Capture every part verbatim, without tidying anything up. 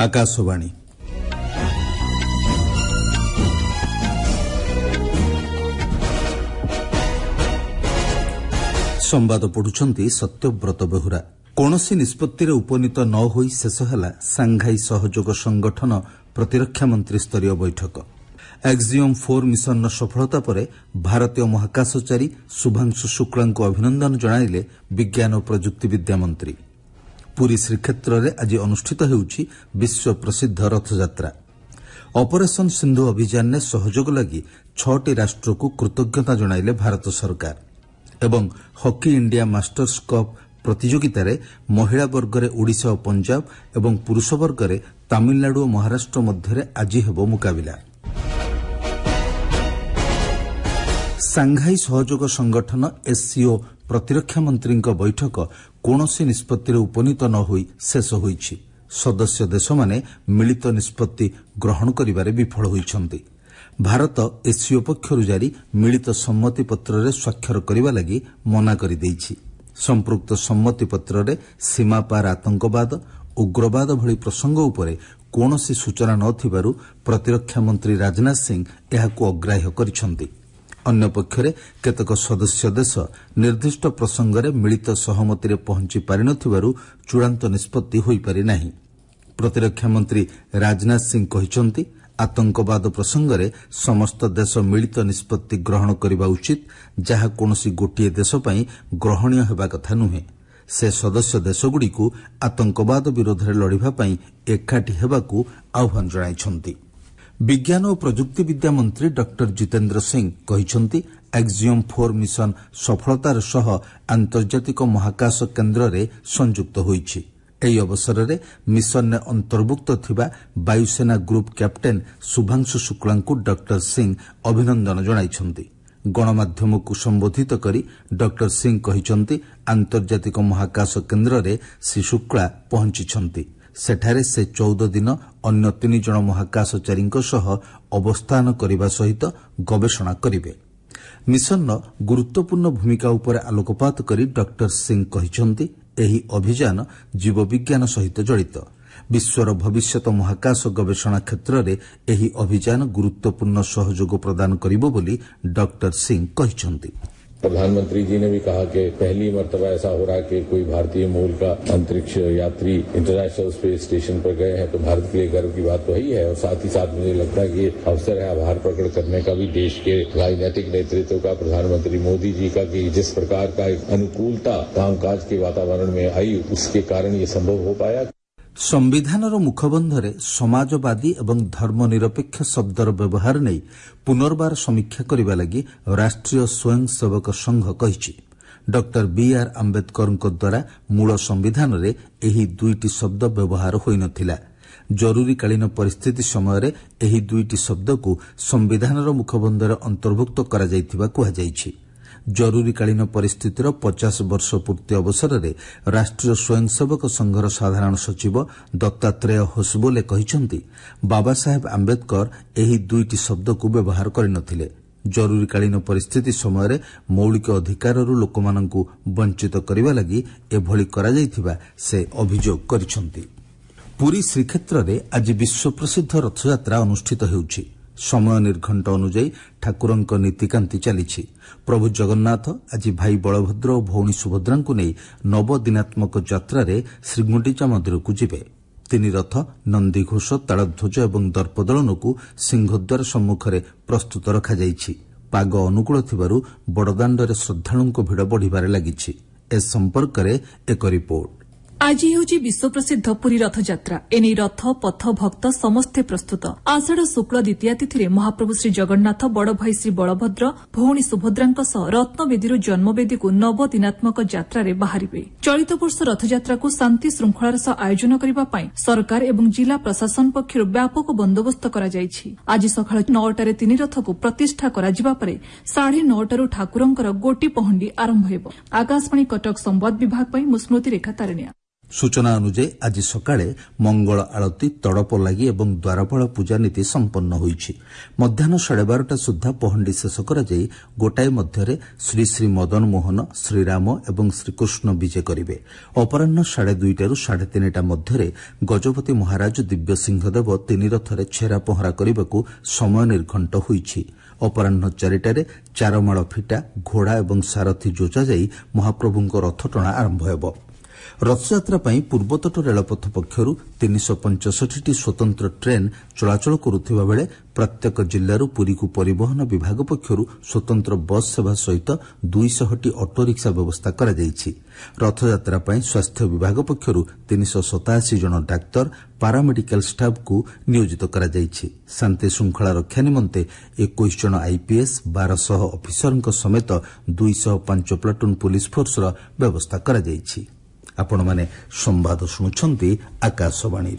आकाशवाणी संवाद पढ़ुछंती सत्यव्रत बेहुरा। कौनसी निष्पत्तिरे उपनीत न होई शेष हैला सांघाई सहयोग संगठन प्रतिरक्षा मंत्री स्तरीय बैठक। एक्जियम फोर मिशन सफलता पर भारतीय महाकाशचारी शुभांशु शुक्ला को अभिनंदन जणाइले विज्ञान और प्रजुक्तिविद्या मंत्री। पुरी श्रीक्षेत्र में आज अनुष्ठित हेउछि विश्व प्रसिद्ध रथयात्रा। ऑपरेशन सिंधु अभियान ने सहयोग लगी छटी राष्ट्र को कृतज्ञता जणाइले भारत सरकार। एवं हॉकी इंडिया मास्टर्स कप प्रतियोगिता रे महिला वर्ग रे ओडिशा और पंजाब एवं पुरुष वर्ग रे तमिलनाडु और महाराष्ट्र मध्य आज हेबो मुकाबिला। सांघाई सहयोग संगठन एससीओ प्रतिरक्षा मंत्री बैठक कौनसी निष्पत्ति उपनीत न होई शेष होईछि। सदस्य देश माने मिलित निष्पत्ति ग्रहण करिबारे विफल होईछंती। भारत एससीओ पक्षरु जारी मिलित सम्मति पत्र रे स्वाक्षर करिबा लागि मना करि दैछि। संपृक्त सम्मति पत्र रे सीमा पार आतंकवाद उग्रवाद भली प्रसंग उपरे कौनसी सूचना नथिबारु प्रतिरक्षा मंत्री राजनाथ सिंह एहाकु अग्राह्य करिछंती। अन्य पक्षरे केतक सदस्य देश निर्दिष्ट प्रसंगरे मिलित सहमति रे पहुंची पारिनथिबारु चूड़ांत निष्पत्ति होई पारि नाही। प्रतिरक्षा मंत्री राजनाथ सिंह कहिसंती आतंकवाद प्रसंगरे समस्त देश मिलित निष्पत्ति ग्रहण करिबा उचित, जहा कोनोसी गोटिए देश पई ग्रहणीय हेबा कथा नुहे। से सदस्य देशगुड़िकु आतंकवाद विरोध रे लड़िबा पई एकाठी हेबाकु आह्वान जणाइछंती। विज्ञान और प्रजुक्तिविद्या मंत्री डॉक्टर जितेंद्र सिंह कहिसंती एक्जियम फोर मिशन सफलतार सह आंतर्जातिक महाकाश केन्द्र रे संयुक्त होईछि। एही अवसर रे मिशन ने अंतर्भुक्त थिबा वायुसेना ग्रुप कैप्टेन शुभांशु शुक्ला को डॉक्टर सिंह अभिनंदन जणाइछंती। गणमाध्यम को संबोधित करी डॉक्टर सिंह कहिसंती आंतर्जातिक महाकाश केन्द्र रे श्री शुक्ला पहुंचिछंती। सेठारे से चौदह दिन अन्य तीन जन महाकाशचारी सह अवस्थान करने सहित गवेषणा करिवे। मिशन गुरुत्वपूर्ण भूमिका उपर आलोकपात करी डॉक्टर सिंह कहिसंती एही अभियान जीवविज्ञान सहित जड़ित। विश्वर भविष्यत महाकाश गवेषणा क्षेत्र में एही अभियान गुरुत्वपूर्ण सहयोग प्रदान करिबो बोली डॉक्टर सिंह कहिसंती। प्रधानमंत्री जी ने भी कहा कि पहली मर्तबा ऐसा हो रहा है कि कोई भारतीय मूल का अंतरिक्ष यात्री इंटरनेशनल स्पेस स्टेशन पर गए हैं, तो भारत के लिए गर्व की बात तो ही है। और साथ ही साथ मुझे लगता है कि अवसर है आभार प्रकट करने का भी देश के राजनीतिक नेतृत्व का, प्रधानमंत्री मोदी जी का, कि जिस प्रकार का एक अनुकूलता कामकाज के वातावरण में आई उसके कारण ये संभव हो पाया। संविधानर मुखबंधरे समाजवादी एवं धर्मनिरपेक्ष शब्दर व्यवहार नहीं पुनर्बार समीक्षा करने लगी राष्ट्रीय स्वयंसेवक संघ कहिछि। डॉक्टर बी आर आंबेडकर द्वारा मूल संविधान रे एही दुईटी शब्द व्यवहार होई नथिला। जरूरीकालीन परिस्थिति समय एही दुईटी शब्द को संविधानर मुखबंधरे अंतर्भुक्त करा जायथिबा कुहा जायछि। जरूरीकालीन परिस्थितिर पचास वर्ष पूर्ति अवसर में राष्ट्रीय स्वयंसेवक संघर साधारण सचिव दत्तात्रेय होसबोले कहिसंती बाबा साहेब आंबेडकर एही दुईटी शब्द को व्यवहार करिनथिले। जरूरीकालीन परिस्थिति समय मौलिक अधिकाररू लोकमानंकु वंचित करिबा लागि एभली करा जायथिबा से अभियोग करिसंती। पुरी श्रीक्षेत्र में आज विश्व प्रसिद्ध रथयात्रा अनुष्ठित हेउछि। समय निर्घंट अनुଯାयी ठाकुरंक नीतिकांति चलीछि। प्रभु जगन्नाथ आज भाई बलभद्र और भौणी सुभद्रा को नहीं नवदिनात्मक यात्रा रे श्रीगुंडीचा मंदिर को जिबे। तीन रथ नंदीघोष तालध्वज और दर्पदलन को सिंहद्वार सम्मुखरे प्रस्तुत रखा जाइछि। पाग अनुकूल थिबारु बड़दाण्डरे श्रद्धालुंक भिड़ बढ़िबारे लागिछि। ए संपर्क रे एक रिपोर्ट। आज हेउछि विश्व प्रसिद्ध पुरी रथयात्रा। एने रथ पथ भक्त समस्ते प्रस्तुत। आषाढ़ शुक्ल द्वितीया तिथि महाप्रभु श्री जगन्नाथ बड़ भाई श्री बलभद्र भौणी सुभद्रांक सह रत्नवेदीर जन्मवेदी को नवदिनात्मक यात्रा रे बाहरिबे। चलित वर्ष रथयात्रा को शांति श्रृंखलार सह आयोजन करबा पई सरकार एवं जिला प्रशासन पक्षरु व्यापक बंदोबस्त करा जायछि। आज सकाळ नौटारे तीन रथ को प्रतिष्ठा करा जिबा परे साढ़े नौटारू ठाकुरंकर गोटी पहंडी आरंभ हेबो। आकाशवाणी कटक संवाद विभाग पई मुस्मृति रेखा तारनिया। सूचना अनुଯାयी आज सकाळे मंगल आळती तड़प लगी और द्वारपाल पूजा नीति संपन्न होईछि। मध्याह्न साढ़े बारटा सुधा पहंडी शेष कराई गोटाए मध्य श्री श्री मदन मोहन श्रीराम और श्रीकृष्ण विजे करेंगे। अपराह साढ़े दुईटू साढ़े तीनटा मध्य गजपति महाराज दिव्य सिंहदेव तीन रथरे छेरा पहरा करने को समय निर्घंट होईछि। अपराह चारिटारे चारमाल फिटा घोड़ा और सारथी जोचा जाई महाप्रभुंक रथटणा आरंभ हेब। रथयात्रा पूर्वतट रेलपथ पक्षर तीन सौ पंचषठी स्वतंत्र ट्रेन चलाचल करुवा बेले प्रत्येक जिल्लारू पुरी को परिवहन विभाग पक्षर स्वतंत्र बस सेवा सहित दुईश टी अटोरिक्सा व्यवस्था करा जायछि। रथयात्रा स्वास्थ्य विभाग पक्षर तीन सौ सताशी जन डाक्तर पारामेडिकल स्टाफ को नियोजित करा जायछि। शांति श्रृंखला रक्षा निमंते इक्कीस जन आईपीएस बारह अफिसर समेत दुईश पांच प्लाटून पुलिस फोर्सर व्यवस्था करा जायछि। आपण माने संवाद शुणुछंती आकाशवाणी।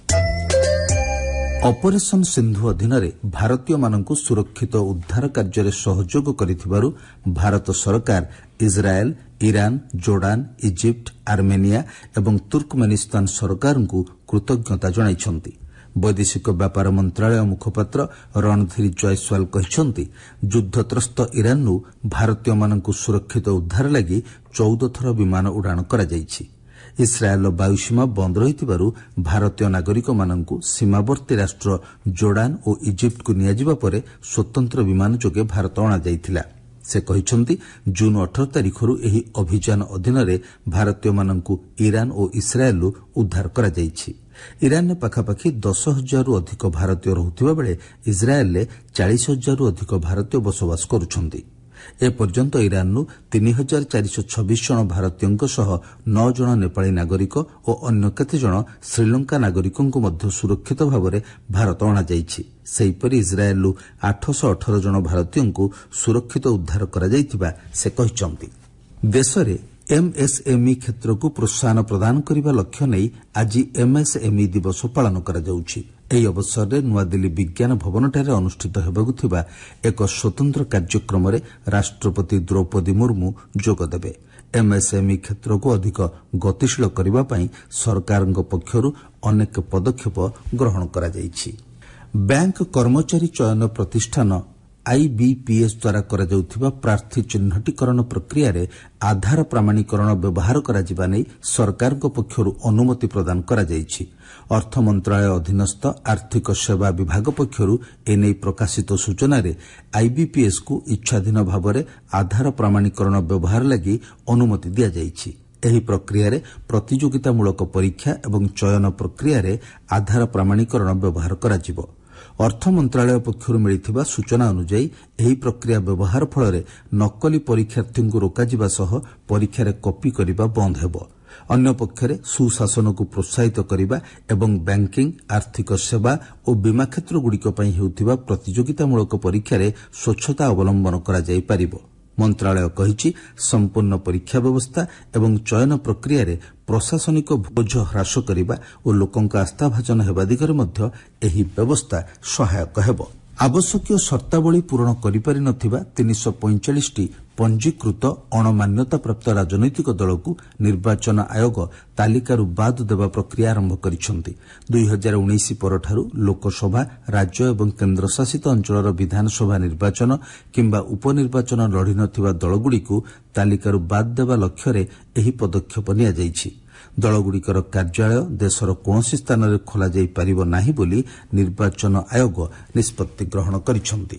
ऑपरेशन सिंधु अधीन भारतीय मानकु सुरक्षित उद्धार कार्य सहयोग करिथिबारु भारत सरकार Israel, Iran, Jordan, Egypt, Armenia एवं तुर्कमेनिस्तान सरकार को कृतज्ञता जणाइछंती। वैदेशिक व्यापार मंत्रालय मुखपात्र रणधीर जयसवाल कहते युद्धत्रस्त ईरान भारतीय मानकु सुरक्षित उद्धार लगी चौदह थर विमान उड़ाण करा जायछि। इस्राएल वायुसीमा बंद रहिथिबारु भारतीय नागरिक मानकु सीमावर्ती राष्ट्र जोर्डान और इजिप्ट को नियाजिबा परे स्वतंत्र विमान जोगे भारत अणा जायथिला। से कहिसंती जून अठारह तारिखरु एही अभियान अधीन भारतीय मानकु ईरान और इस्राएल उद्धार करा जायछि। ईरान ने पाखापाखि दस हजार रु अधिक भारतीय रहुथिबा बेले इस्राएल ले चालीस हजार रु अधिक भारतीय बसवास करुछंती। ए पर्यंत ईरान तीन हजार चार सौ छब्बीस जन भारतीयों सह नौ जन नेपाली नागरिक और अन्य केते जन श्रीलंका नागरिकों को मध्य सुरक्षित भाव में भारत अणा जायछि। सेहीपरि इस्राएल आठ सौ अठारह जन भारतीयों को सुरक्षित उद्धार करा जायथिबा से कहिसंती। देश में एमएसएमई क्षेत्र को प्रोत्साहन प्रदान करने लक्ष्य नहीं आज एमएसएमई दिवस पालन करा जाउछि। एही अवसर में नुआदिल्ली विज्ञान भवनଠାରେ अनुष्ठित हेबाकु थिबा एक स्वतंत्र कार्यक्रम में राष्ट्रपति द्रौपदी मुर्मू जोगदेबे। एमएसएमई क्षेत्र को अधिक गतिशील करबा पई सरकारक पक्षरु अनेक पदक्षेप ग्रहण करा जायछि। बैंक कर्मचारी चयन प्रतिष्ठान आईबीपीएस द्वारा करा जाउथिबा प्रार्थी चिन्हटीकरण प्रक्रिया रे आधार प्रमाणीकरण व्यवहार करा जिबा नै सरकार को पक्षरु अनुमति प्रदान करा जायछि। अर्थ मंत्रालय अधीनस्थ आर्थिक सेवा विभाग पक्षरु एनै प्रकाशित सूचना रे आईबीपीएस को इच्छाधीन भाव में आधार प्रमाणीकरण व्यवहार लगी अनुमति दिया जायछि। एही प्रक्रिया रे प्रतियोगितामूलक परीक्षा एवं चयन प्रक्रिया रे आधार प्रमाणीकरण व्यवहार करा जिवो। अर्थ मंत्रालय पक्षरु मिलिथिबा सूचना अनुसार एही प्रक्रिया व्यवहार फल नकली परीक्षार्थी को रोकाजिबा सह परीक्षा रे कॉपी करिबा बंद हेबो। अन्य पक्षरे सुशासन को प्रोत्साहित करिबा एवं बैंकिंग, आर्थिक सेवा और बीमा क्षेत्र गुड़िक पई हेउथिबा प्रतियोगितामूलक परीक्षा रे स्वच्छता अवलंबन करा जाई पारिबो। मंत्रालय कहिछि संपूर्ण परीक्षा व्यवस्था एवं चयन प्रक्रिया रे प्रशासनिक बोझ ह्रास करिबा और लोकंक आस्थाभाजन हेबा दिगरे मध्य एही व्यवस्था सहायक हेबो। आवश्यक शर्तावली पूरण करिपारि नथिबा तीन सौ पैंचालीस टी पंजीकृत अणमान्यता प्राप्त राजनैतिक दल को निर्वाचन आयोग तालिकारु बाद देवा प्रक्रिया आरंभ करिसंती। दुई हजार उन्नीस परठारु लोकसभा, राज्य एवं केन्द्र शासित अंचलर विधानसभा निर्वाचन किंबा उपनिर्वाचन लढ़ी नथिबा दलगुड़िकु तालिकारु बाद देवा लक्ष्य रे एही पदक्षेप निया जायछि। दलगुड़िकर कार्यालय देशर कौनसी स्थान में खोल जाई पारिबो नाही बोली निर्वाचन आयोग निष्पत्ति ग्रहण करिसंती।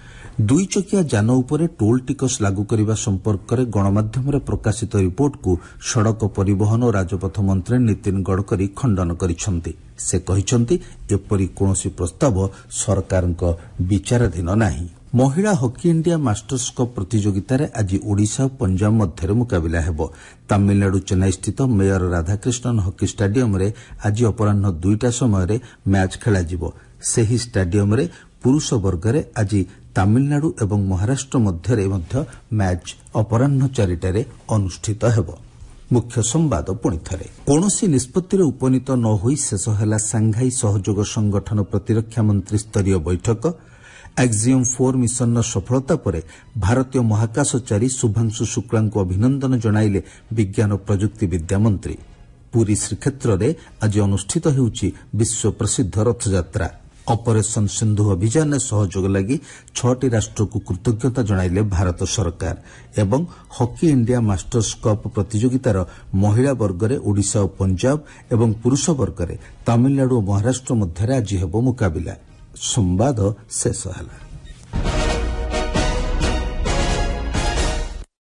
दुई चकिया जान उपरे टोल टिकस लागू करने संपर्क में गणमाध्यम प्रकाशित रिपोर्ट को सड़क परिवहन और राजपथ मंत्री नितिन गडकरी खंडन करिसंती। से कहिसंती एपरि कौनसी प्रस्ताव सरकार विचाराधीन नाही। महिला हॉकी इंडिया मास्टर्स कप प्रतियोगिता रे आज ओडिशा और पंजाब मध्य मुकाबिला हेबो। तमिलनाडु चेन्नई स्थित मेयर राधाकृष्णन हॉकी स्टाडियम रे आज अपराह्न दुईटा समय मैच खेला जिवो। सेही स्टाडियम रे पुरुष वर्ग रे आज तमिलनाडु एवं महाराष्ट्र मध्य मध्य मैच अपराह्न चारिटारे अनुष्ठित हेबो। मुख्य संवाद पुणी थरे कौनसी निष्पत्ति उपनीत न होई शेष ହେଲା सांघाई सहयोग संगठन प्रतिरक्षा मंत्री स्तरीय बैठक। एक्जियम फोर मिशन सफलता पर भारतीय महाकाशचारी शुभांशु शुक्ला को अभिनंदन जणाइले विज्ञान और प्रजुक्ति विद्या मंत्री। ପୁରୀ ଶ୍ରୀକ୍ଷେତ୍ରରେ ଆଜି ଅନୁଷ୍ଠିତ ହେଉଛି ବିଶ୍ୱ ପ୍ରସିଦ୍ଧ ରଥଯାତ୍ରା। ଅପରେସନ ସିନ୍ଧୁ ଅଭିଯାନରେ ସହଯୋଗ ଲାଗି ଛଅଟି ରାଷ୍ଟ୍ରକୁ କୃତଜ୍ଞତା ଜଣାଇଲେ ଭାରତ ସରକାର ଏବଂ ହକି ଇଣ୍ଡିଆ ମାଷ୍ଟର୍ସ କପ୍ ପ୍ରତିଯୋଗିତାର ମହିଳା ବର୍ଗରେ ଓଡ଼ିଶା ଓ ପଞ୍ଜାବ ଏବଂ ପୁରୁଷ ବର୍ଗରେ ତାମିଲନାଡୁ ଓ ମହାରାଷ୍ଟ୍ର ମଧ୍ୟରେ ଆଜି ହେବ ମୁକାବିଲା। ସମ୍ବାଦ ଶେଷ ହେଲା।